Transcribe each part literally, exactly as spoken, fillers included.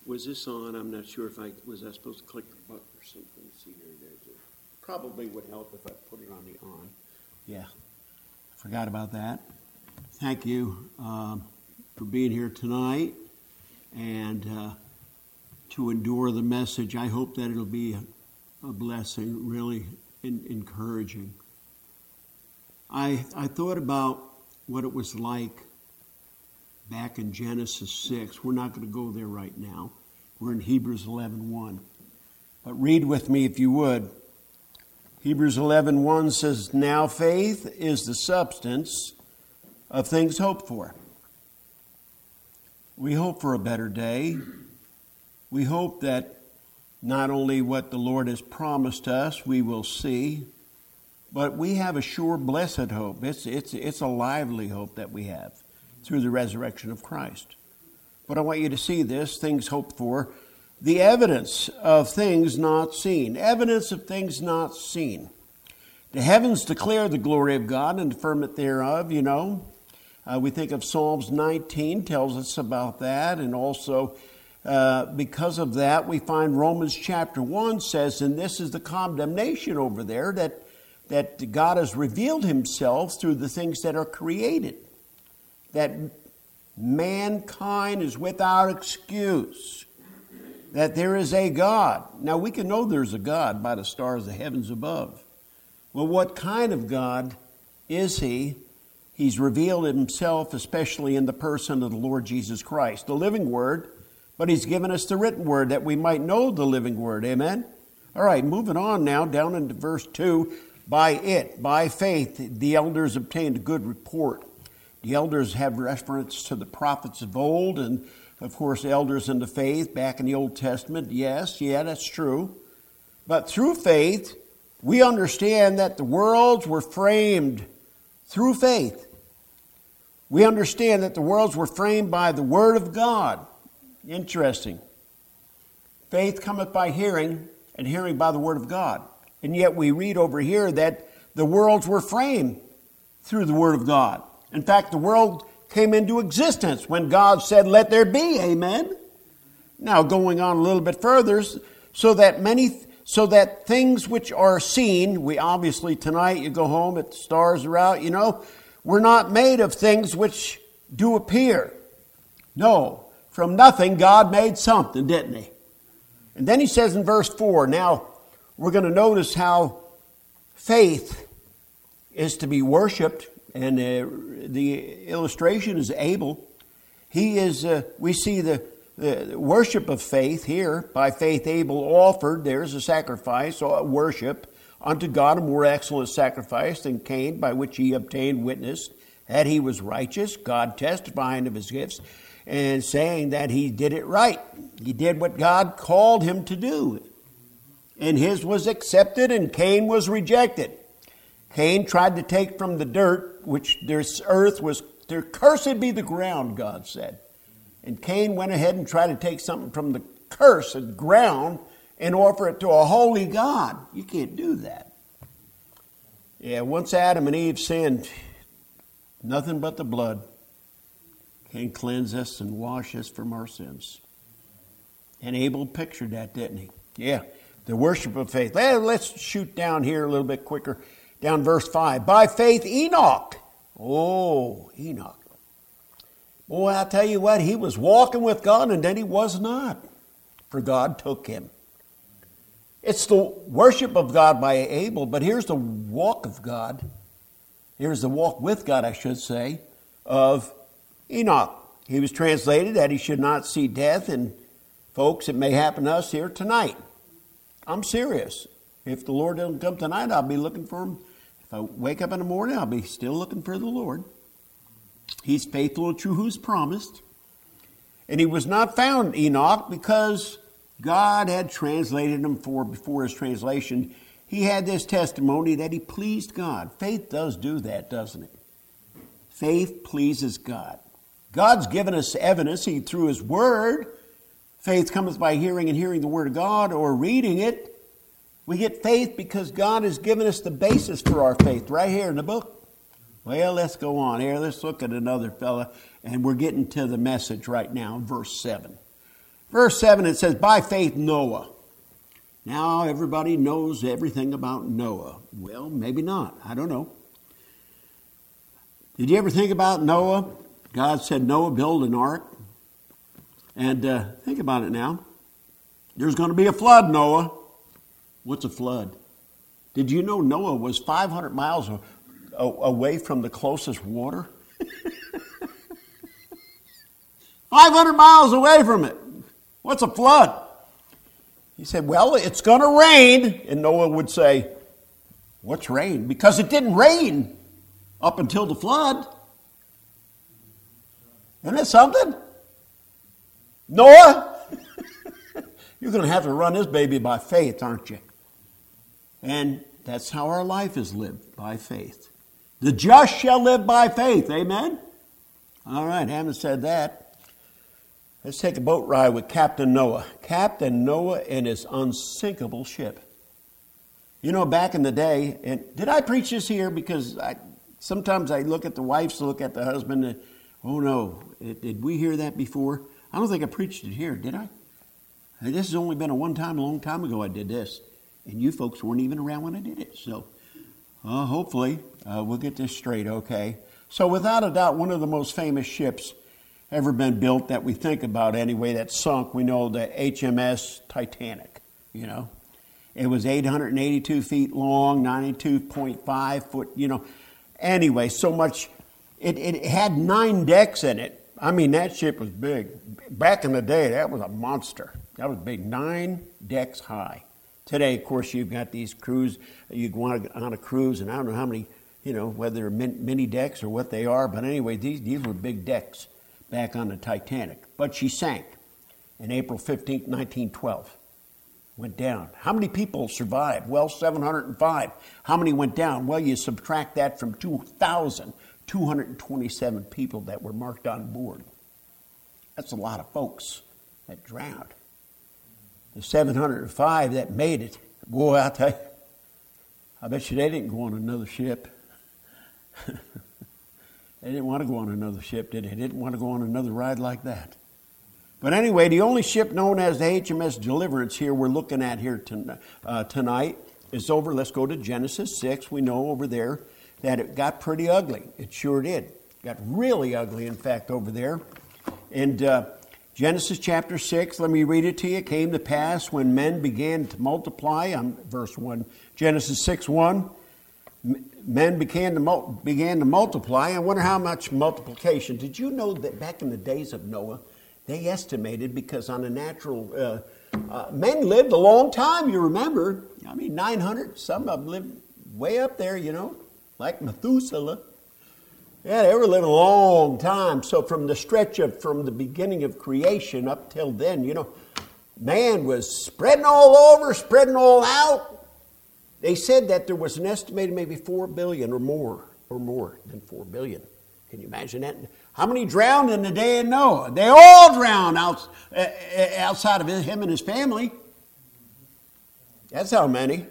Was this on? I'm not sure if I, was I supposed to click the button or something? Let's see here. There's a, probably would help if I put it on the on. Yeah. Forgot about that. Thank you um, for being here tonight and uh, to endure the message. I hope that it'll be a, a blessing, really in, encouraging. I I thought about what it was like back in Genesis six. We're not going to go there right now. We're in Hebrews eleven one. But read with me if you would. Hebrews eleven one says, "Now faith is the substance of things hoped for." We hope for a better day. We hope that not only what the Lord has promised us we will see, but we have a sure blessed hope. It's, it's, it's a lively hope that we have through the resurrection of Christ. But I want you to see this, things hoped for, the evidence of things not seen. Evidence of things not seen. The heavens declare the glory of God and the firmament thereof, you know. Uh, we think of Psalms nineteen tells us about that. And also, uh, because of that, we find Romans chapter one says, and this is the condemnation over there, that, that God has revealed himself through the things that are created. That mankind is without excuse. That there is a God. Now, we can know there's a God by the stars of the heavens above. Well, what kind of God is he? He's revealed himself, especially in the person of the Lord Jesus Christ, the living Word, but he's given us the written Word that we might know the living Word. Amen? All right, moving on now, down into verse two. By it, by faith, the elders obtained a good report. The elders have reference to the prophets of old, and of course, elders in the faith back in the Old Testament. Yes, yeah, that's true. But through faith, we understand that the worlds were framed through faith. We understand that the worlds were framed by the Word of God. Interesting. Faith cometh by hearing, and hearing by the Word of God. And yet we read over here that the worlds were framed through the Word of God. In fact, the world came into existence when God said, "Let there be," amen? Now, going on a little bit further, so that many, so that things which are seen, we obviously tonight, you go home, the stars are out, you know, we're not made of things which do appear. No, from nothing God made something, didn't he? And then he says in verse four, now we're going to notice how faith is to be worshipped. And uh, the illustration is Abel. He is, uh, we see the, the worship of faith here. By faith Abel offered, there's a sacrifice, or worship, unto God a more excellent sacrifice than Cain, by which he obtained witness that he was righteous, God testifying of his gifts, and saying that he did it right. He did what God called him to do. And his was accepted, and Cain was rejected. Cain tried to take from the dirt, which this earth was, there cursed be the ground, God said. And Cain went ahead and tried to take something from the cursed ground and offer it to a holy God. You can't do that. Yeah, once Adam and Eve sinned, nothing but the blood can cleanse us and wash us from our sins. And Abel pictured that, didn't he? Yeah, the worship of faith. Well, let's shoot down here a little bit quicker. Down verse five. By faith Enoch. Oh, Enoch. Boy, I tell you what, he was walking with God and then he was not. For God took him. It's the worship of God by Abel, but here's the walk of God. Here's the walk with God, I should say, of Enoch. He was translated that he should not see death. And folks, it may happen to us here tonight. I'm serious. If the Lord doesn't come tonight, I'll be looking for him. If I wake up in the morning, I'll be still looking for the Lord. He's faithful and true who's promised. And he was not found, Enoch, because God had translated him for before his translation. He had this testimony that he pleased God. Faith does do that, doesn't it? Faith pleases God. God's given us evidence he, through his word. Faith cometh by hearing, and hearing the word of God, or reading it. We get faith because God has given us the basis for our faith right here in the book. Well, let's go on here. Let's look at another fella, and we're getting to the message right now, verse seven. Verse seven, it says, by faith Noah. Now everybody knows everything about Noah. Well, maybe not. I don't know. Did you ever think about Noah? God said, Noah, build an ark. And uh, think about it now. There's going to be a flood, Noah. What's a flood? Did you know Noah was five hundred miles away from the closest water? five hundred miles away from it. What's a flood? He said, well, it's going to rain. And Noah would say, what's rain? Because it didn't rain up until the flood. Isn't that something? Noah, you're going to have to run this baby by faith, aren't you? And that's how our life is lived, by faith. The just shall live by faith. Amen? All right, haven't said that. Let's take a boat ride with Captain Noah. Captain Noah and his unsinkable ship. You know, back in the day, and did I preach this here? Because I, sometimes I look at the wives, look at the husband, and, oh no, it, did we hear that before? I don't think I preached it here, did I? This has only been a one time, a long time ago I did this. And you folks weren't even around when I did it. So uh, hopefully uh, we'll get this straight, okay? So without a doubt, one of the most famous ships ever been built that we think about anyway, that sunk, we know the H M S Titanic, you know. It was eight hundred eighty-two feet long, ninety-two point five foot, you know. Anyway, so much, it, it had nine decks in it. I mean, that ship was big. Back in the day, that was a monster. That was big, nine decks high. Today, of course, you've got these cruise, you go on a cruise, and I don't know how many, you know, whether they're mini decks or what they are, but anyway, these, these were big decks back on the Titanic. But she sank on April fifteenth, nineteen twelve. Went down. How many people survived? Well, seven hundred five. How many went down? Well, you subtract that from two thousand two hundred twenty-seven people that were marked on board. That's a lot of folks that drowned. The seven hundred five that made it, boy, I'll tell you, I bet you they didn't go on another ship. They didn't want to go on another ship, did they? They didn't want to go on another ride like that. But anyway, the only ship known as the H M S Deliverance here we're looking at here to, uh, tonight is over. Let's go to Genesis six. We know over there that it got pretty ugly. It sure did. It got really ugly, in fact, over there. And uh, Genesis chapter six, let me read it to you. It came to pass when men began to multiply, on verse one, Genesis six one, men began to, mul- began to multiply. I wonder how much multiplication. Did you know that back in the days of Noah, they estimated, because on a natural, uh, uh, men lived a long time, you remember. I mean, nine hundred, some of them lived way up there, you know, like Methuselah. Yeah, they were living a long time. So from the stretch of, from the beginning of creation up till then, you know, man was spreading all over, spreading all out. They said that there was an estimated maybe four billion or more, or more than four billion. Can you imagine that? How many drowned in the day of Noah? They all drowned out, uh, outside of him and his family. That's how many.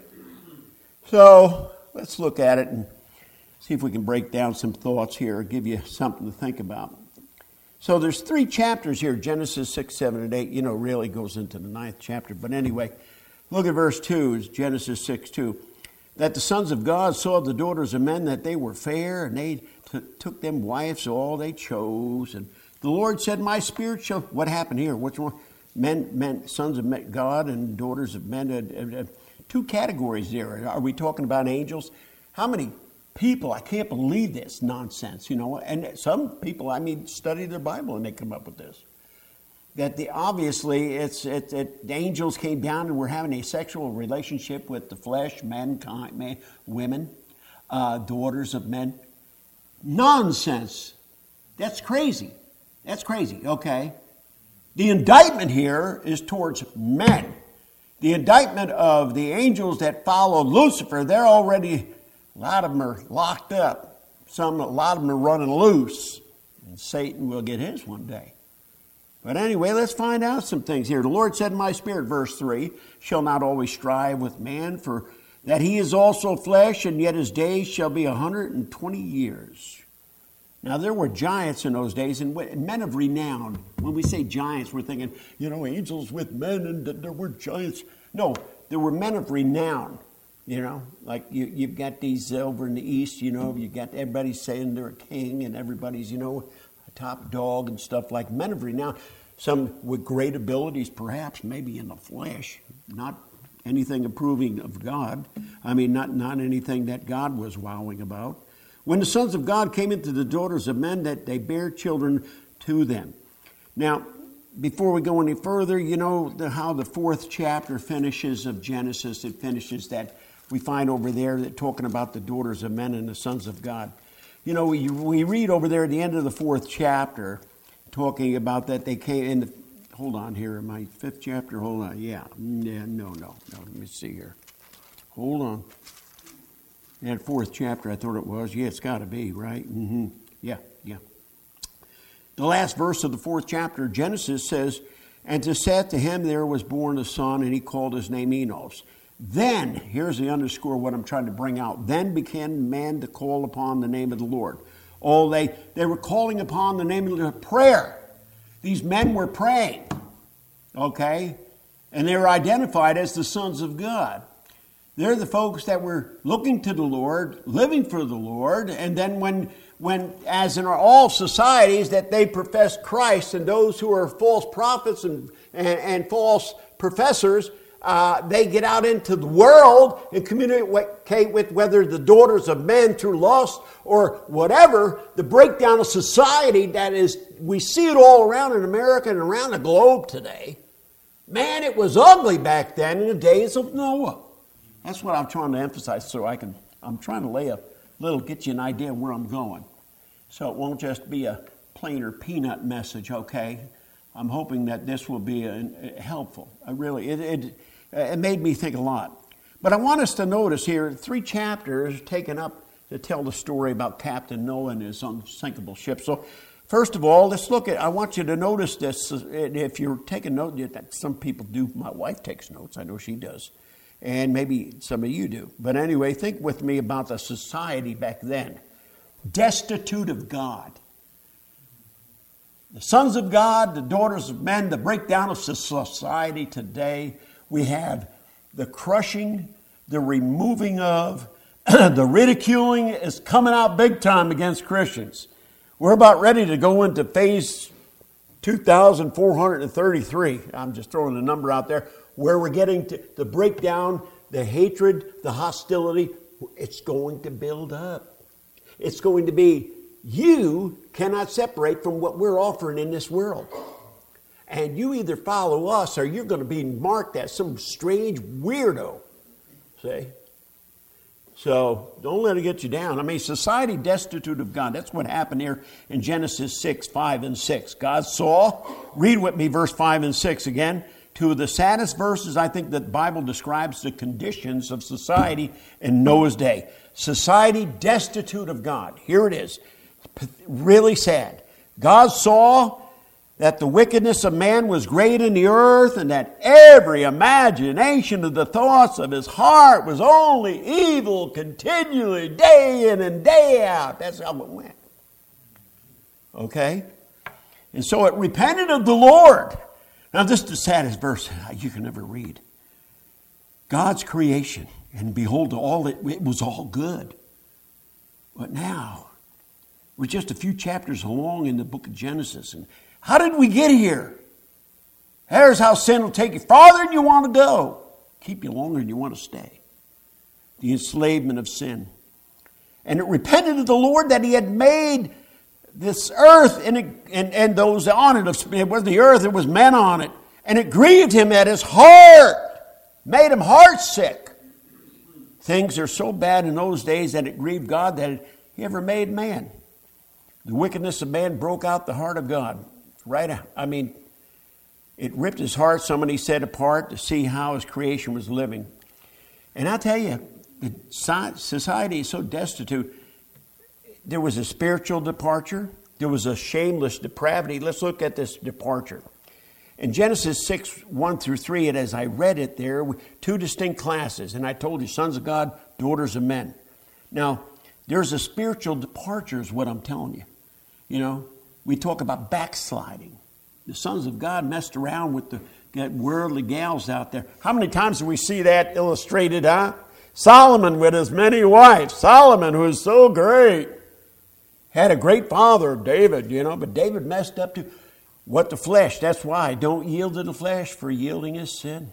So let's look at it and see if we can break down some thoughts here, give you something to think about. So there's three chapters here, Genesis six, seven, and eight. You know, really goes into the ninth chapter. But anyway, look at verse two, Genesis six, two. That the sons of God saw the daughters of men, that they were fair, and they t- took them wives, all they chose. And the Lord said, my spirit shall... What happened here? What's wrong? Men, men, sons of men, God and daughters of men. Uh, uh, two categories there. Are we talking about angels? How many people? I can't believe this nonsense, you know. And some people, I mean, study their Bible and they come up with this. That the obviously it's it, it the angels came down and were having a sexual relationship with the flesh, mankind, man, women, uh, daughters of men. Nonsense. That's crazy. That's crazy. Okay. The indictment here is towards men. The indictment of the angels that followed Lucifer, they're already, a lot of them are locked up. Some, a lot of them are running loose, and Satan will get his one day. But anyway, let's find out some things here. The Lord said in my spirit, verse three, shall not always strive with man, for that he is also flesh, and yet his days shall be a hundred and twenty years. Now, there were giants in those days, and men of renown. When we say giants, we're thinking, you know, angels with men, and there were giants. No, there were men of renown, you know. Like you, you've got these over in the East, you know, you got everybody saying they're a king, and everybody's, you know, a top dog and stuff like men of renown. Some with great abilities, perhaps, maybe in the flesh, not anything approving of God. I mean, not, not anything that God was wowing about. When the sons of God came into the daughters of men, that they bear children to them. Now, before we go any further, you know the, how the fourth chapter finishes of Genesis. It finishes that we find over there that talking about the daughters of men and the sons of God. You know, we, we read over there at the end of the fourth chapter, talking about that they came in the, hold on here, my fifth chapter, hold on, yeah, yeah, no, no, no, let me see here. Hold on. That fourth chapter, I thought it was. Yeah, it's got to be, right? Mm-hmm. Yeah, yeah. The last verse of the fourth chapter of Genesis says, and to Seth, to him there was born a son, and he called his name Enos. Then, here's the underscore what I'm trying to bring out. Then began man to call upon the name of the Lord. Oh, they, they were calling upon the name of the Lord. Prayer. These men were praying. Okay? And they were identified as the sons of God. They're the folks that were looking to the Lord, living for the Lord, and then when, when as in all societies, that they profess Christ, and those who are false prophets and, and, and false professors, uh, they get out into the world and communicate with whether the daughters of men through lust or whatever, the breakdown of society that is, we see it all around in America and around the globe today. Man, it was ugly back then in the days of Noah. That's what I'm trying to emphasize, so I can, I'm trying to lay a little, get you an idea of where I'm going. So it won't just be a plain or peanut message, okay? I'm hoping that this will be a, a helpful. I really, it, it, it made me think a lot. But I want us to notice here, three chapters taken up to tell the story about Captain Noah and his unsinkable ship. So first of all, let's look at, I want you to notice this. If you're taking notes, some people do. My wife takes notes. I know she does. And maybe some of you do. But anyway, think with me about the society back then. Destitute of God. The sons of God, the daughters of men, the breakdown of society today. We have the crushing, the removing of, the ridiculing is coming out big time against Christians. We're about ready to go into phase two thousand four hundred thirty-three. I'm just throwing a number out there. Where we're getting to the breakdown, the hatred, the hostility, it's going to build up. It's going to be, you cannot separate from what we're offering in this world. And you either follow us or you're going to be marked as some strange weirdo. See? So don't let it get you down. I mean, society destitute of God. That's what happened here in Genesis six, five, and six. God saw, read with me verse five and six again. Two of the saddest verses I think that the Bible describes the conditions of society in Noah's day. Society destitute of God. Here it is. Really sad. God saw that the wickedness of man was great in the earth, and that every imagination of the thoughts of his heart was only evil continually, day in and day out. That's how it went. Okay? And so it repented of the Lord. Now, this is the saddest verse you can ever read. God's creation, and behold, all it, it was all good. But now, we're just a few chapters along in the book of Genesis. And how did we get here? Here's how sin will take you farther than you want to go. Keep you longer than you want to stay. The enslavement of sin. And it repented of the Lord that he had made this earth and, it, and, and those on it. It was the earth, it was men on it. And it grieved him at his heart. Made him heart sick. Things are so bad in those days that it grieved God that he ever made man. The wickedness of man broke out the heart of God. Right out. I mean, it ripped his heart, somebody said, apart to see how his creation was living. And I tell you, the society is so destitute. There was a spiritual departure. There was a shameless depravity. Let's look at this departure. In Genesis six, one through three, and as I read it there, two distinct classes. And I told you, sons of God, daughters of men. Now, there's a spiritual departure is what I'm telling you. You know, we talk about backsliding. The sons of God messed around with the worldly gals out there. How many times do we see that illustrated, huh? Solomon with his many wives. Solomon, who was so great, had a great father, David, you know, but David messed up to what the flesh. That's why. Don't yield to the flesh, for yielding is sin.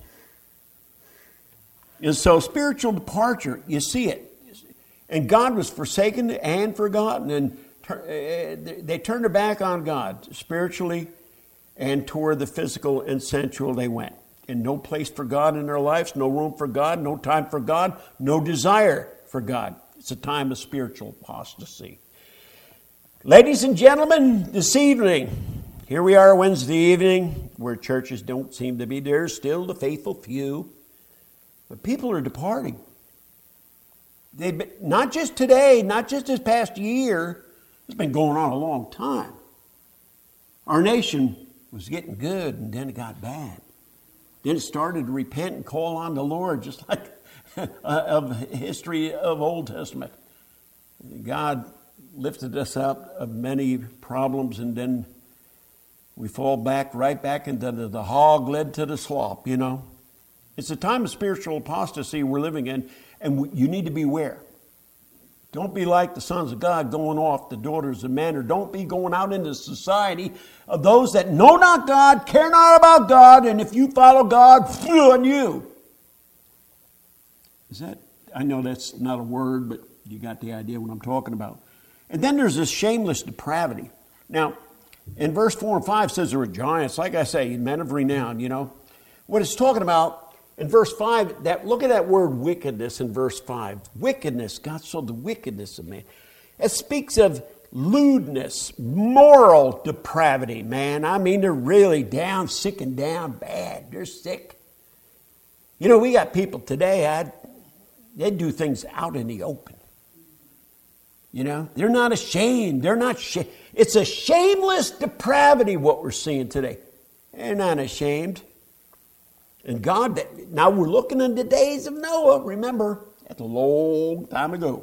And so spiritual departure, you see it. And God was forsaken and forgotten. And they turned their back on God spiritually, and toward the physical and sensual they went. And no place for God in their lives, no room for God, no time for God, no desire for God. It's a time of spiritual apostasy. Ladies and gentlemen, this evening, here we are Wednesday evening, where churches don't seem to be there, still the faithful few. But people are departing. They've been, not just today, not just this past year. It's been going on a long time. Our nation was getting good, and then it got bad. Then it started to repent and call on the Lord, just like of history of Old Testament. God lifted us up of many problems, and then we fall back right back into the, the hog led to the slop, you know. It's a time of spiritual apostasy we're living in, and you need to beware. Don't be like the sons of God going off, the daughters of men, or don't be going out into society of those that know not God, care not about God, and if you follow God, phew on you. Is that, I know that's not a word, but you got the idea what I'm talking about. And then there's this shameless depravity. Now, in verse four and five says there were giants, like I say, men of renown, you know. What it's talking about in verse five, that look at that word wickedness in verse five. Wickedness, God saw the wickedness of man. It speaks of lewdness, moral depravity, man. I mean, they're really down, sick and down bad. They're sick. You know, we got people today, I'd, they do things out in the open. You know, they're not ashamed. They're not sh- It's a shameless depravity what we're seeing today. They're not ashamed. And God, now we're looking in the days of Noah, remember, that's a long time ago.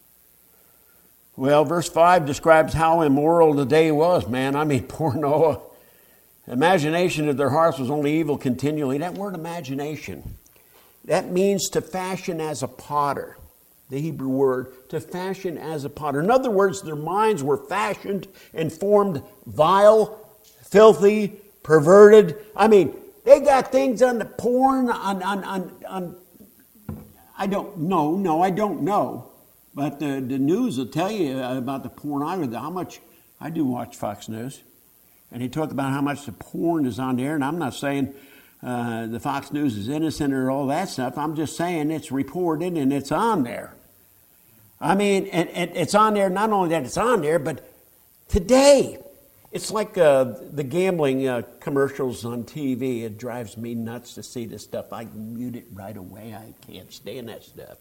Well, verse five describes how immoral the day was, man. I mean, poor Noah. Imagination of their hearts was only evil continually. That word imagination, that means to fashion as a potter. The Hebrew word, to fashion as a potter. In other words, their minds were fashioned and formed vile, filthy, perverted. I mean, they got things on the porn, on, on, on, on I don't know, no, I don't know. But the, the news will tell you about the pornography, how much, I do watch Fox News. And they talk about how much the porn is on there. And I'm not saying uh, the Fox News is innocent or all that stuff. I'm just saying it's reported and it's on there. I mean, and, and it's on there, not only that it's on there, but today, it's like uh, the gambling uh, commercials on T V. It drives me nuts to see this stuff. I mute it right away. I can't stand that stuff.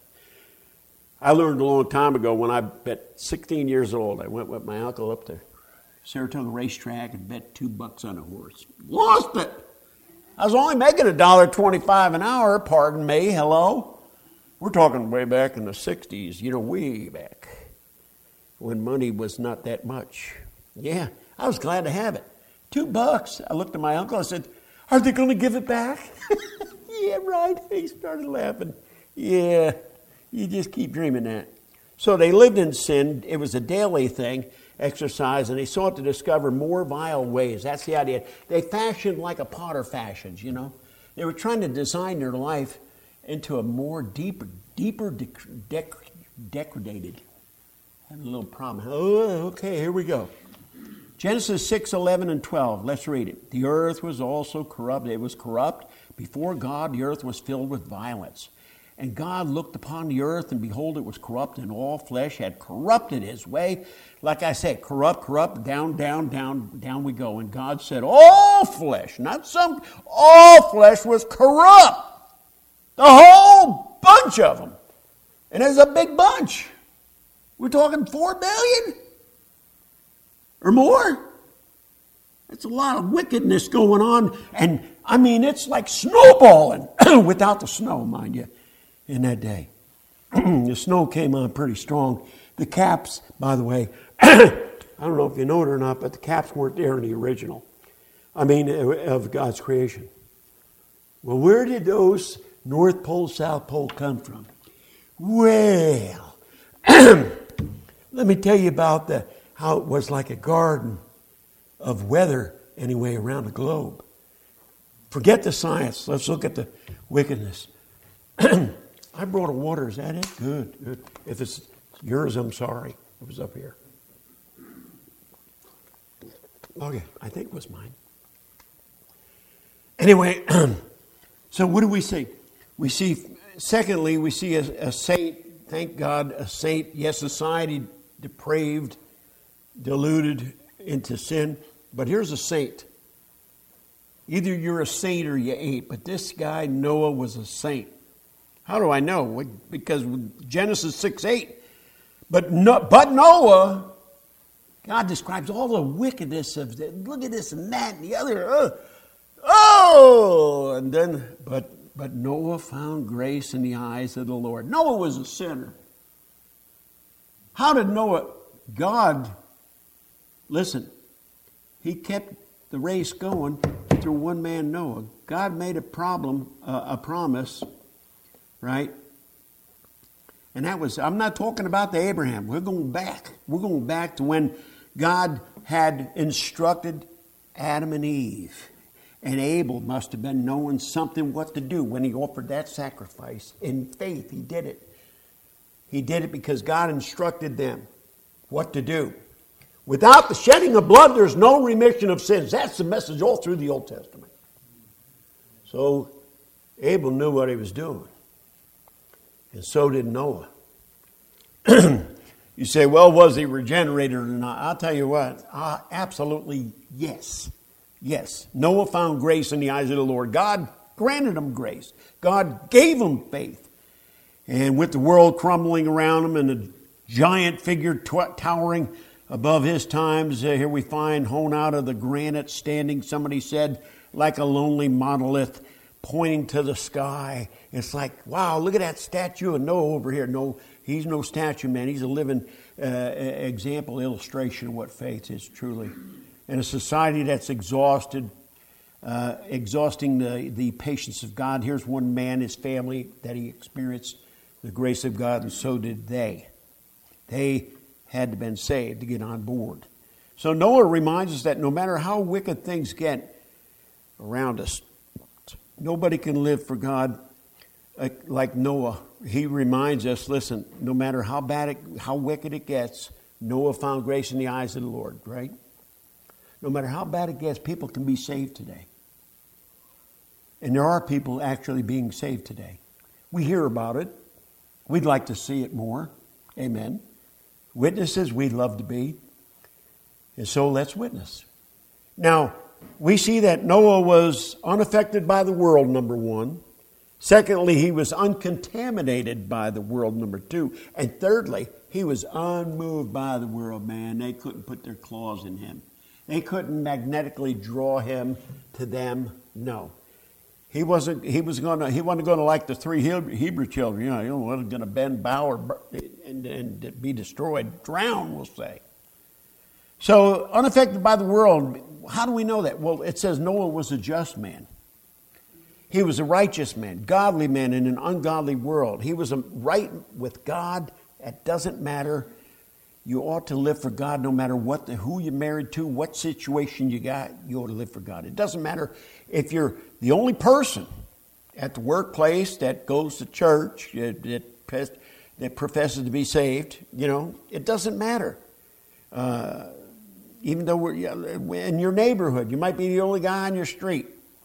I learned a long time ago when I bet sixteen years old. I went with my uncle up to Saratoga Racetrack and bet two bucks on a horse. Lost it. I was only making a dollar twenty-five an hour. Pardon me. Hello. We're talking way back in the sixties, you know, way back when money was not that much. Yeah, I was glad to have it. Two bucks. I looked at my uncle. I said, are they going to give it back? Yeah, right. He started laughing. Yeah, you just keep dreaming that. So they lived in sin. It was a daily thing, exercise, and they sought to discover more vile ways. That's the idea. They fashioned like a potter fashions, you know. They were trying to design their life into a more deeper, deeper, dec- dec- degraded. Having a little problem. Oh, okay, here we go. Genesis six, eleven, and twelve. Let's read it. The earth was also corrupt. It was corrupt. Before God, the earth was filled with violence. And God looked upon the earth, and behold, it was corrupt, and all flesh had corrupted his way. Like I said, corrupt, corrupt, down, down, down, down we go. And God said, all flesh, not some, all flesh was corrupt. The whole bunch of them. And there's a big bunch. We're talking four billion or more. It's a lot of wickedness going on. And I mean, it's like snowballing without the snow, mind you, in that day. The snow came on pretty strong. The caps, by the way, I don't know if you know it or not, but the caps weren't there in the original. I mean, of God's creation. Well, where did those North Pole, South Pole come from? Well, let me tell you about the how it was like a garden of weather anyway around the globe. Forget the science. Let's look at the wickedness. I brought a water. Is that it? Good, good. If it's yours, I'm sorry. It was up here. Okay, I think it was mine. Anyway, so what do we see? We see, secondly, we see a, a saint, thank God, a saint, yes, society depraved, deluded into sin, but here's a saint. Either you're a saint or you ain't, but this guy, Noah, was a saint. How do I know? Because Genesis six eight, but, no, but Noah, God describes all the wickedness of the, look at this and that and the other, uh, oh, and then, but but Noah found grace in the eyes of the Lord. Noah was a sinner. How did Noah, God, listen, he kept the race going through one man, Noah. God made a problem, uh, a promise, right? And that was, I'm not talking about the Abraham. We're going back. We're going back to when God had instructed Adam and Eve. And Abel must have been knowing something what to do when he offered that sacrifice. In faith, he did it. He did it because God instructed them what to do. Without the shedding of blood, there's no remission of sins. That's the message all through the Old Testament. So Abel knew what he was doing. And so did Noah. You say, well, was he regenerated or not? I'll tell you what, uh, absolutely yes. Yes, Noah found grace in the eyes of the Lord. God granted him grace. God gave him faith. And with the world crumbling around him and a giant figure tw- towering above his times, uh, here we find hewn out of the granite, standing, somebody said, like a lonely monolith, pointing to the sky. It's like, wow, look at that statue of Noah over here. No, he's no statue, man. He's a living uh, example, illustration of what faith is truly. In a society that's exhausted, uh, exhausting the, the patience of God. Here's one man, his family, that he experienced the grace of God, and so did they. They had to been saved to get on board. So Noah reminds us that no matter how wicked things get around us, nobody can live for God like, like Noah. He reminds us, listen, no matter how bad it, how wicked it gets, Noah found grace in the eyes of the Lord, right? No matter how bad it gets, people can be saved today. And there are people actually being saved today. We hear about it. We'd like to see it more. Amen. Witnesses, we'd love to be. And so let's witness. Now, we see that Noah was unaffected by the world, number one. Secondly, he was uncontaminated by the world, number two. And thirdly, he was unmoved by the world, man. They couldn't put their claws in him. They couldn't magnetically draw him to them. No. He wasn't He was gonna he wasn't gonna like the three Hebrew children, you know, he wasn't gonna bend, bow, or and, and be destroyed. Drown, we'll say. So unaffected by the world, how do we know that? Well, it says Noah was a just man. He was a righteous man, godly man in an ungodly world. He was right with God. It doesn't matter. You ought to live for God no matter what, the, who you're married to, what situation you got. You ought to live for God. It doesn't matter if you're the only person at the workplace that goes to church, that, that professes to be saved. You know, it doesn't matter. Uh, even though we're in your neighborhood, you might be the only guy on your street.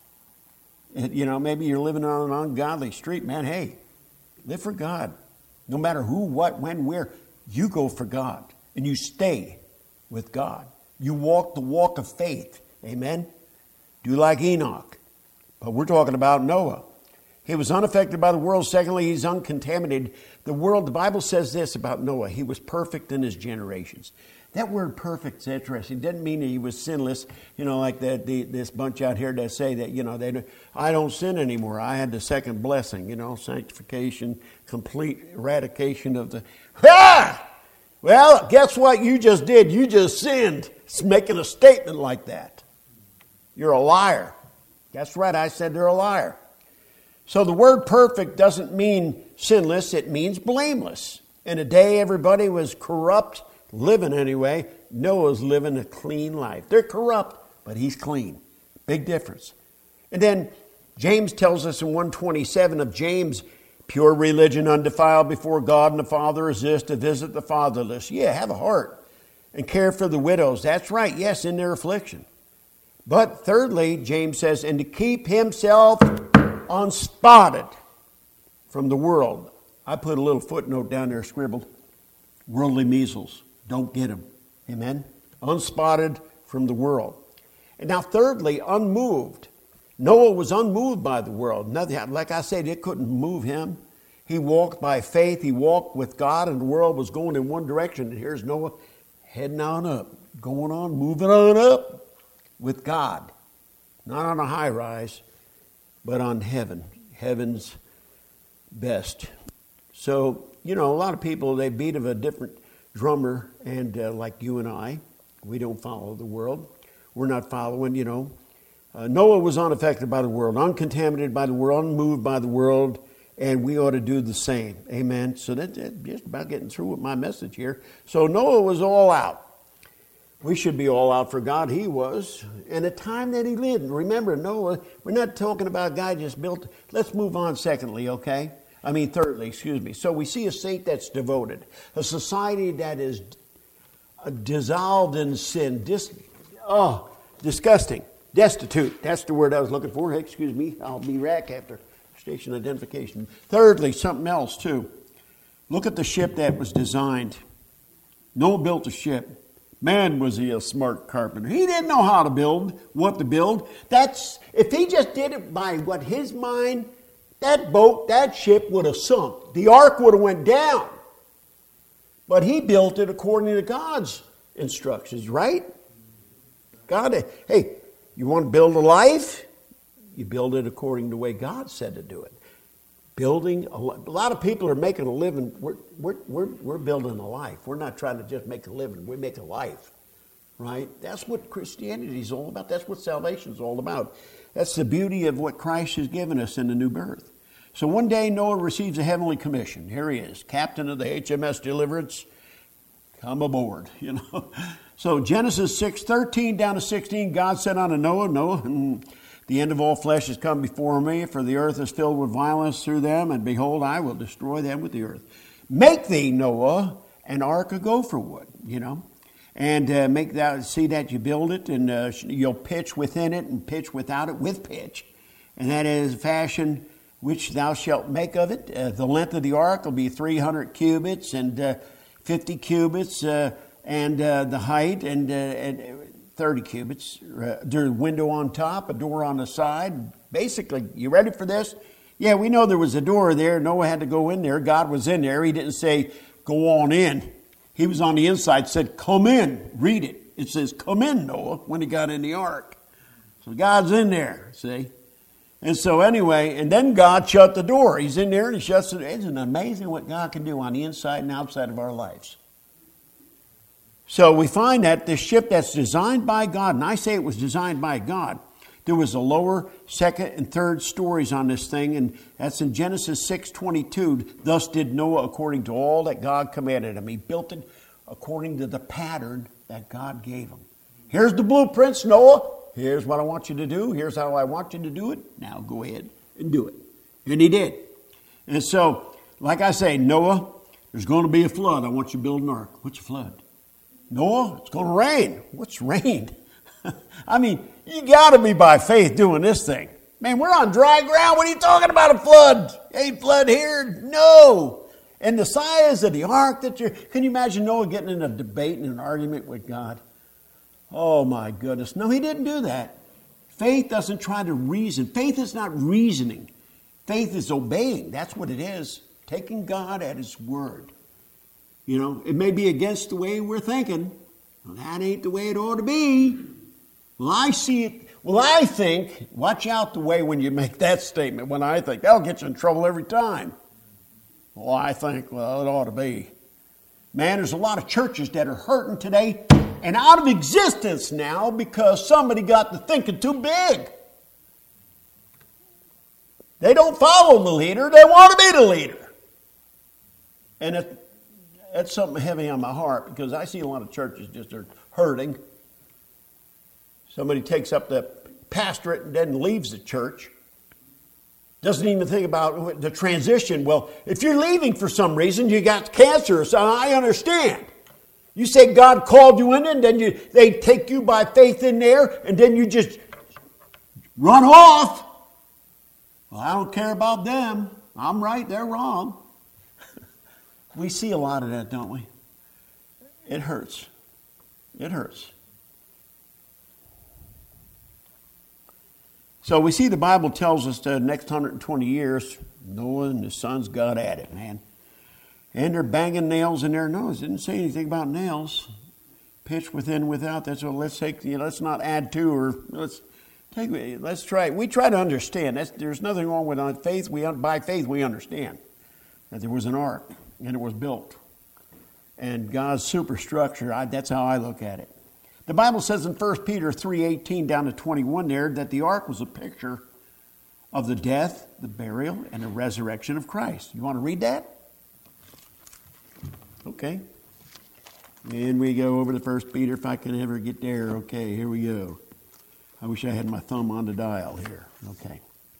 You know, maybe you're living on an ungodly street, man. Hey, live for God. No matter who, what, when, where, you go for God. And you stay with God. You walk the walk of faith. Amen? Do like Enoch. But we're talking about Noah. He was unaffected by the world. Secondly, he's uncontaminated. The world, the Bible says this about Noah. He was perfect in his generations. That word perfect is interesting. It doesn't mean that he was sinless. You know, like the, the, this bunch out here that say that, you know, they I don't sin anymore. I had the second blessing, you know, sanctification, complete eradication of the... Ah! Well, guess what you just did? You just sinned. It's making a statement like that. You're a liar. That's right, I said they're a liar. So the word perfect doesn't mean sinless, it means blameless. In a day everybody was corrupt, living anyway. Noah's living a clean life. They're corrupt, but he's clean. Big difference. And then James tells us in one twenty-seven of James, pure religion undefiled before God and the Father is this, to visit the fatherless. Yeah, have a heart and care for the widows. That's right, yes, in their affliction. But thirdly, James says, and to keep himself unspotted from the world. I put a little footnote down there scribbled. Worldly measles. Don't get them. Amen? Unspotted from the world. And now thirdly, unmoved. Noah was unmoved by the world. Nothing, like I said, it couldn't move him. He walked by faith. He walked with God, and the world was going in one direction. And here's Noah heading on up, going on, moving on up with God. Not on a high rise, but on heaven. Heaven's best. So, you know, a lot of people, they beat of a different drummer, and uh, like you and I, we don't follow the world. We're not following, you know. Uh, Noah was unaffected by the world, uncontaminated by the world, unmoved by the world, and we ought to do the same. Amen. So that's that, just about getting through with my message here. So Noah was all out. We should be all out for God. He was. And the time that he lived. Remember, Noah, we're not talking about a guy just built. Let's move on secondly, okay? I mean, thirdly, excuse me. So we see a saint that's devoted. A society that is dissolved in sin. Dis, oh, disgusting. Destitute. That's the word I was looking for. Hey, excuse me. I'll be back after station identification. Thirdly, something else too. Look at the ship that was designed. Noah built a ship. Man, was he a smart carpenter. He didn't know how to build, what to build. That's if he just did it by what his mind, that boat, that ship would have sunk. The ark would have went down. But he built it according to God's instructions, right? God, hey, you want to build a life? You build it according to the way God said to do it. Building a, a lot of people are making a living. We're, we're, we're, we're building a life. We're not trying to just make a living. We make a life, right? That's what Christianity is all about. That's what salvation is all about. That's the beauty of what Christ has given us in the new birth. So one day Noah receives a heavenly commission. Here he is, captain of the H M S Deliverance. Come aboard, you know. So Genesis six thirteen down to sixteen, God said unto Noah, Noah, the end of all flesh has come before me, for the earth is filled with violence through them, and behold, I will destroy them with the earth. Make thee, Noah, an ark of gopher wood, you know, and uh, make that, see that you build it, and uh, you'll pitch within it and pitch without it with pitch. And that is fashion which thou shalt make of it. Uh, the length of the ark will be three hundred cubits and uh, fifty cubits, uh, and uh, the height and, uh, and thirty cubits. Uh, there's a window on top, a door on the side. Basically, you ready for this? Yeah, we know there was a door there. Noah had to go in there. God was in there. He didn't say, go on in. He was on the inside, said, come in. Read it. It says, come in, Noah, when he got in the ark. So God's in there, see? And so anyway, and then God shut the door. He's in there and he shuts it. Isn't it amazing what God can do on the inside and outside of our lives? So we find that this ship that's designed by God, and I say it was designed by God, there was a lower, second, and third stories on this thing, and that's in Genesis six twenty-two. Thus did Noah according to all that God commanded him. He built it according to the pattern that God gave him. Here's the blueprints, Noah. Here's what I want you to do. Here's how I want you to do it. Now go ahead and do it. And he did. And so, like I say, Noah, there's going to be a flood. I want you to build an ark. What's a flood? Noah, it's going to rain. What's rain? I mean, you got to be by faith doing this thing. Man, we're on dry ground. What are you talking about, a flood? Ain't flood here? No. And the size of the ark that you're... Can you imagine Noah getting in a debate and an argument with God? Oh, my goodness. No, he didn't do that. Faith doesn't try to reason. Faith is not reasoning. Faith is obeying. That's what it is. Taking God at His word. You know, it may be against the way we're thinking. Well, that ain't the way it ought to be. Well, I see it. Well, I think, watch out the way when you make that statement. When I think, that'll get you in trouble every time. Well, I think, well, it ought to be. Man, there's a lot of churches that are hurting today and out of existence now because somebody got to thinking too big. They don't follow the leader, they want to be the leader. And it, that's something heavy on my heart because I see a lot of churches just are hurting. Somebody takes up the pastorate and then leaves the church. Doesn't even think about the transition. Well, if you're leaving for some reason, you got cancer, so I understand. You say God called you in, and then you, they take you by faith in there, and then you just run off. Well, I don't care about them. I'm right, they're wrong. We see a lot of that, don't we? It hurts. It hurts. So we see the Bible tells us the next one hundred twenty years, Noah and his sons got at it, man. And they're banging nails in there. No, it didn't say anything about nails. Pitch within, without. That's what let's take, you know, let's not add to or let's take, let's try. We try to understand. That's, there's nothing wrong with on faith. We, by faith, we understand that there was an ark and it was built. And God's superstructure, I, that's how I look at it. The Bible says in First Peter three eighteen down to twenty-one there that the ark was a picture of the death, the burial, and the resurrection of Christ. You want to read that? Okay. And we go over to First Peter if I can ever get there. Okay, here we go. I wish I had my thumb on the dial here. Okay.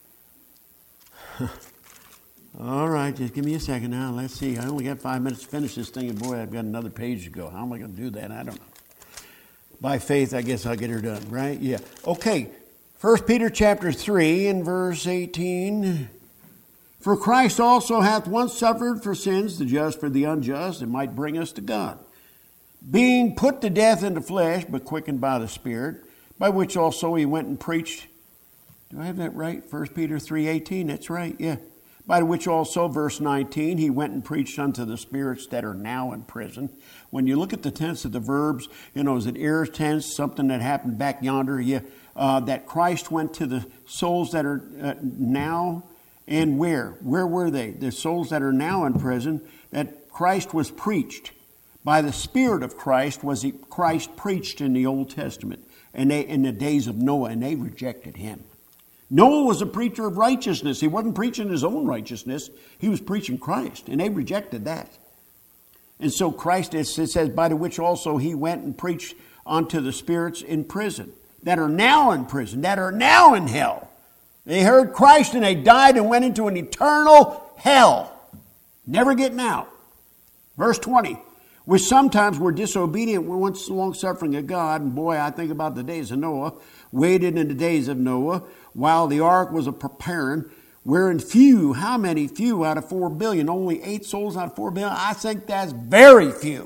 All right, just give me a second now. Let's see. I only got five minutes to finish this thing, and boy, I've got another page to go. How am I going to do that? I don't know. By faith, I guess I'll get her done, right? Yeah. Okay. First Peter chapter three and verse eighteen. For Christ also hath once suffered for sins, the just for the unjust, and might bring us to God. Being put to death in the flesh, but quickened by the Spirit, by which also he went and preached. Do I have that right? First Peter three eighteen, that's right, yeah. By which also, verse nineteen, he went and preached unto the spirits that are now in prison. When you look at the tense of the verbs, you know, is it aorist tense, something that happened back yonder? Yeah, uh, that Christ went to the souls that are uh, now, and where? Where were they? The souls that are now in prison, that Christ was preached. By the Spirit of Christ was he, Christ preached in the Old Testament, and they in the days of Noah, and they rejected him. Noah was a preacher of righteousness. He wasn't preaching his own righteousness. He was preaching Christ, and they rejected that. And so Christ, it says, by the which also he went and preached unto the spirits in prison, that are now in prison, that are now in hell. They heard Christ, and they died and went into an eternal hell, never getting out. Verse twenty, which sometimes were disobedient, were once long-suffering of God. And boy, I think about the days of Noah, waited in the days of Noah, while the ark was a preparing, wherein few, how many? Few out of four billion, only eight souls out of four billion. I think that's very few.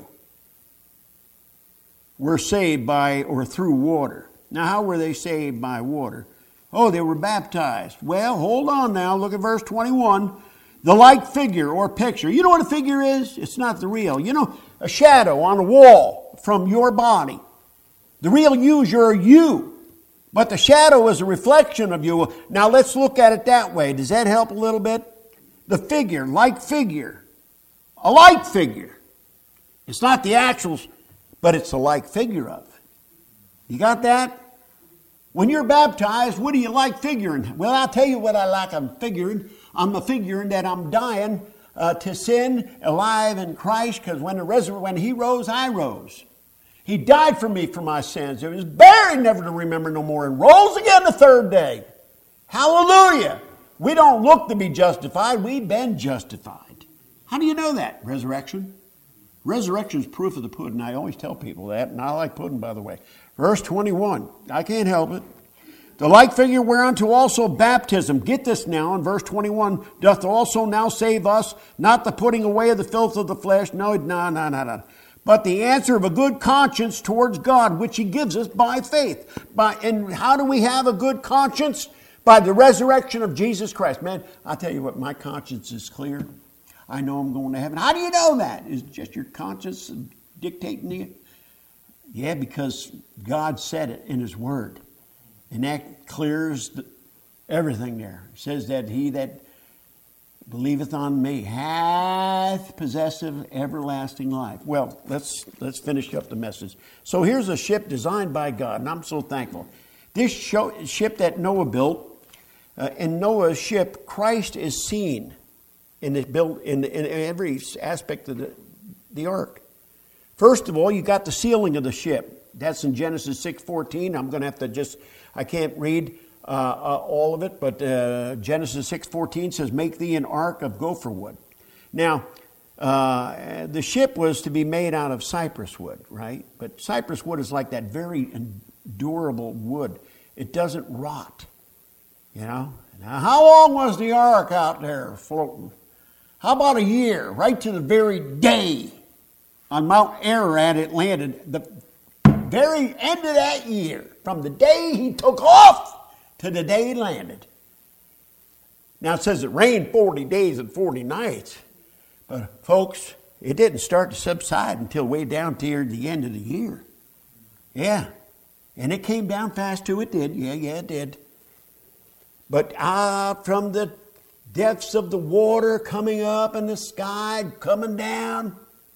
Were saved by or through water. Now, how were they saved by water? Oh, they were baptized. Well, hold on now. Look at verse twenty-one. The like figure or picture. You know what a figure is? It's not the real. You know, a shadow on a wall from your body. The real you is your you. But the shadow is a reflection of you. Now let's look at it that way. Does that help a little bit? The figure, like figure. A like figure. It's not the actual, but it's a like figure of. You got that? When you're baptized, what do you like figuring? Well, I'll tell you what I like. I'm figuring. I'm a figuring that I'm dying uh, to sin, alive in Christ, because when the resur- when He rose, I rose. He died for me for my sins. He was buried, never to remember no more, and rose again the third day. Hallelujah. We don't look to be justified. We've been justified. How do you know that? Resurrection. Resurrection is proof of the pudding. I always tell people that, and I like pudding, by the way. Verse twenty-one. I can't help it. The like figure whereunto also baptism. Get this now in verse twenty-one. Doth also now save us, not the putting away of the filth of the flesh. No, no, no, no, no. But the answer of a good conscience towards God, which He gives us by faith. By, and how do we have a good conscience? By the resurrection of Jesus Christ. Man, I'll tell you what, my conscience is clear. I know I'm going to heaven. How do you know that? Is it just your conscience dictating you? Yeah, because God said it in His Word. And that clears the, everything there. It says that he that believeth on me hath possessive everlasting life. Well, let's let's finish up the message. So here's a ship designed by God, and I'm so thankful. This show, ship that Noah built, uh, in Noah's ship, Christ is seen in the build in, in every aspect of the, the ark. First of all, you got the sealing of the ship. That's in Genesis six fourteen. I'm going to have to just, I can't read uh, uh, all of it, but uh, Genesis six fourteen says, make thee an ark of gopher wood. Now, uh, the ship was to be made out of cypress wood, right? But cypress wood is like that very durable wood. It doesn't rot, you know. Now, how long was the ark out there floating? How about a year? Right to the very day on Mount Ararat it landed. The very end of that year, from the day he took off to the day he landed. Now it says it rained forty days and forty nights. But folks, it didn't start to subside until way down toward the end of the year. Yeah. And it came down fast too. It did. Yeah, yeah, it did. But ah, from the depths of the water coming up in the sky, coming down,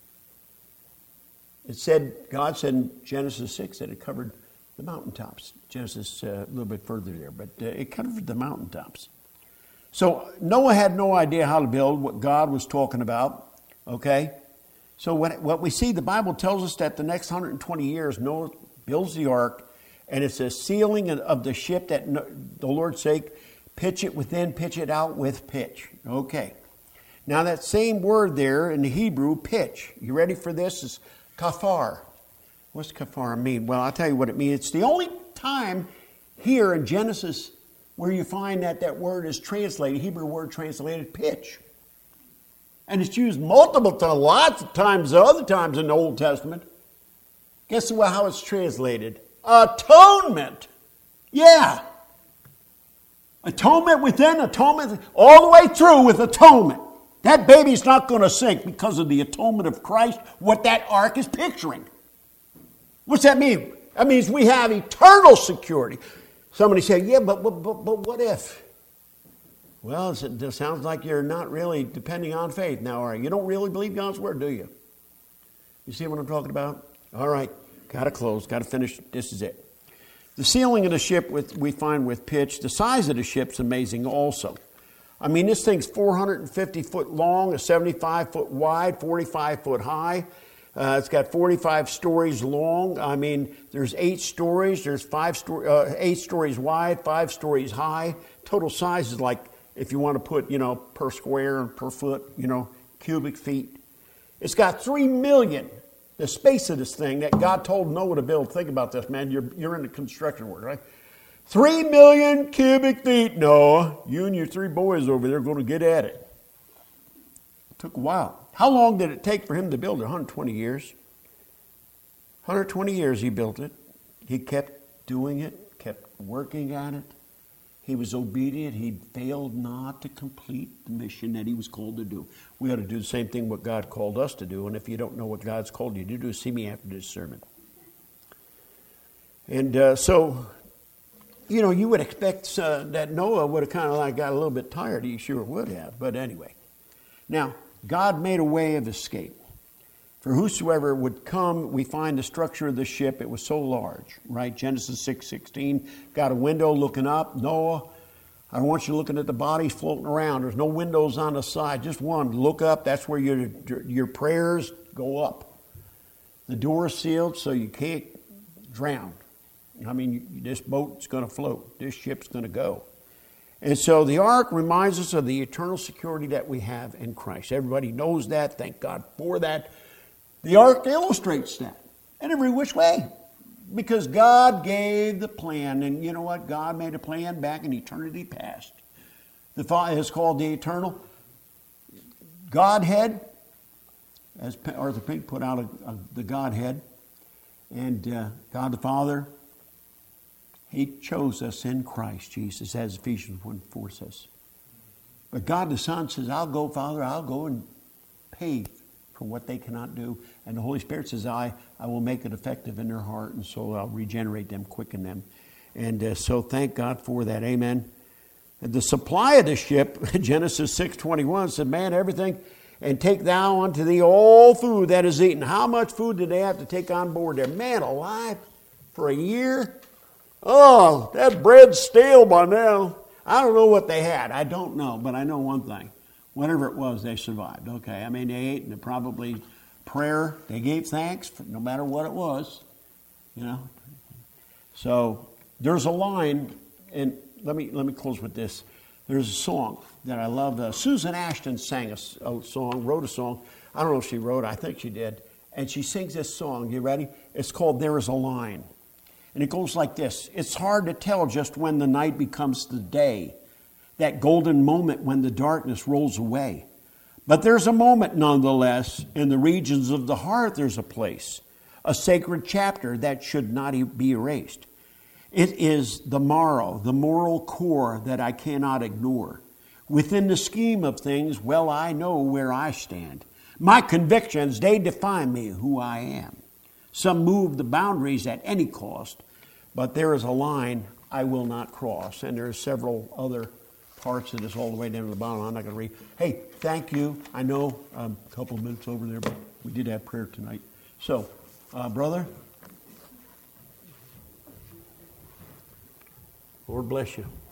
it said, God said in Genesis six that it covered the mountaintops. Genesis uh, a little bit further there, but uh, it covered the mountaintops. So Noah had no idea how to build what God was talking about, okay? So what, what we see, the Bible tells us that the next one hundred twenty years, Noah builds the ark, and it's a sealing of the ship that the Lord's sake, pitch it within, pitch it out with pitch. Okay. Now that same word there in the Hebrew, pitch. You ready for this? Is kafar. What's kafar mean? Well, I'll tell you what it means. It's the only time here in Genesis where you find that that word is translated, Hebrew word translated pitch. And it's used multiple times, lots of times, other times in the Old Testament. Guess how it's translated? Atonement. Yeah. Atonement within, atonement, all the way through with atonement. That baby's not going to sink because of the atonement of Christ, what that ark is picturing. What's that mean? That means we have eternal security. Somebody say, yeah, but, but, but, but what if? Well, it sounds like you're not really depending on faith now, are you? You don't really believe God's word, do you? You see what I'm talking about? All right, got to close, got to finish. This is it. The sealing of the ship with, we find with pitch. The size of the ship's amazing also. I mean, this thing's four hundred fifty foot long, seventy-five foot wide, forty-five foot high. Uh, it's got forty-five stories long. I mean, there's eight stories. There's five sto- uh, eight stories wide, five stories high. Total size is like, if you want to put, you know, per square and per foot, you know, cubic feet. It's got three million. The space of this thing that God told Noah to build. Think about this, man. You're you're in the construction work, right? Three million cubic feet, Noah. You and your three boys over there are going to get at it. It took a while. How long did it take for him to build it? one hundred twenty years. one hundred twenty years he built it. He kept doing it, kept working at it. He was obedient. He failed not to complete the mission that he was called to do. We ought to do the same thing what God called us to do. And if you don't know what God's called you to do, see me after this sermon. And uh, so, you know, you would expect uh, that Noah would have kind of like got a little bit tired. He sure would have. But anyway. Now, God made a way of escape. For whosoever would come, we find the structure of the ship, it was so large, right? Genesis six sixteen, got a window looking up. Noah, I want you looking at the bodies floating around. There's no windows on the side, just one. Look up, that's where your, your prayers go up. The door is sealed so you can't drown. I mean, this boat's going to float. This ship's going to go. And so the ark reminds us of the eternal security that we have in Christ. Everybody knows that. Thank God for that. The ark illustrates that in every which way. Because God gave the plan. And you know what? God made a plan back in eternity past. The Father is called the eternal Godhead. As Arthur Pink put out a, a, the Godhead. And uh, God the Father, He chose us in Christ Jesus, as Ephesians one four says. But God the Son says, I'll go, Father, I'll go and pay for what they cannot do. And the Holy Spirit says, I, I will make it effective in their heart, and so I'll regenerate them, quicken them. And uh, so thank God for that. Amen. the supply of the ship, Genesis six twenty-one, said, man, everything, and take thou unto thee all food that is eaten. How much food did they have to take on board there? Man alive, for a year? Oh, that bread's stale by now. I don't know what they had. I don't know, but I know one thing. Whatever it was, they survived. Okay, I mean, they ate, and probably prayer, they gave thanks, for, no matter what it was, you know. So there's a line, and let me let me close with this. There's a song that I love. Uh, Susan Ashton sang a, a song, wrote a song. I don't know if she wrote it. I think she did. And she sings this song. You ready? It's called There Is a Line. And it goes like this. It's hard to tell just when the night becomes the day, that golden moment when the darkness rolls away. But there's a moment nonetheless. In the regions of the heart there's a place, a sacred chapter that should not be erased. It is the morrow, the moral core that I cannot ignore. Within the scheme of things, well, I know where I stand. My convictions, they define me, who I am. Some move the boundaries at any cost, but there is a line I will not cross. And there are several other parts of this all the way down to the bottom. I'm not going to read. Hey, thank you. I know I'm a couple of minutes over there, but we did have prayer tonight. So, uh, brother, Lord bless you.